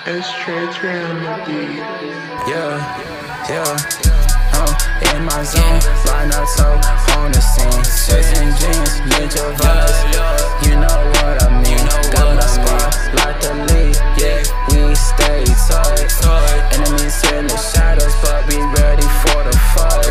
It's transfer on the beat. In my zone, line up so on the scene. Chasing jeans, ninja vibes, you know what I mean. Got my squad like the lead, yeah, we stay tight. Enemies in the shadows, but be ready for the fight.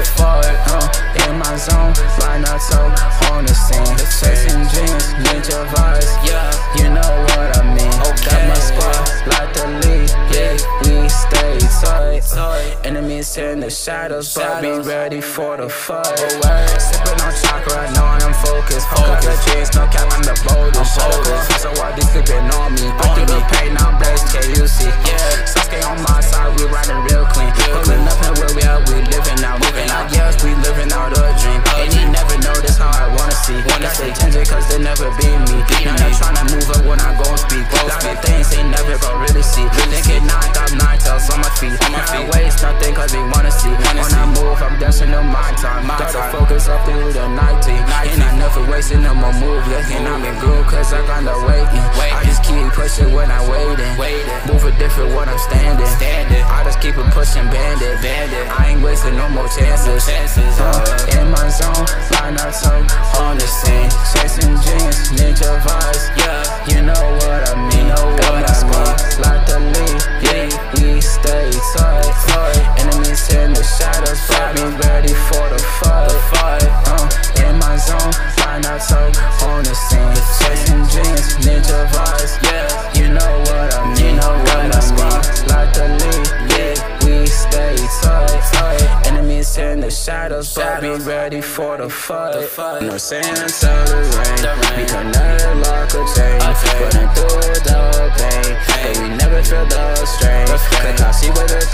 In my zone, line up so on the scene. Chasing jeans, ninja vibes, yeah, you know what I mean. Got my squad like the lead, yeah, we stay tight. Enemies in the shadows, but be ready for the fight. Sipping on chocolate, knowing I'm focused. Focus the jeans, no cap on the boulders. So why they sleeping on me? Go through the pain, now I'm blessed, KUC. Sasuke on my side, we riding real clean. Pulling up and where we are, we living out. Yes, we living out a dream. And you never know this how I wanna see. Got they change it cause they never be me. And I'm tryna move up when I go and speak. Lot of things they never gon' really see. Thinking knocked up 9 tails on my feet. Not waste nothing cause they wanna see. When I move, I'm dancing on my time. Gotta focus up through the night team. And I never wasting no more move. Looking I'm in groove cause I got the waiting. I just keep pushing when I'm waiting. Moving different when I'm standing. I just keep it pushing bandit. I ain't wasting no more chances. In my zone, line up so on the scene. Chasing jeans, ninja vibes, yeah, you know what I mean. Got my squad like the lead, yeah, we stay tight. Enemies in the shadows, but be ready for the fight. In my zone, line up so on the scene. Chasing jeans, ninja vibes, yeah, you know what I mean. Got my squad like the lead, yeah, we stay tight. Enemies in the shadows, but be ready for the fight. No saying until the rain, we connected like a chain. Running through the pain, but we never feel the strain. Cause I see where the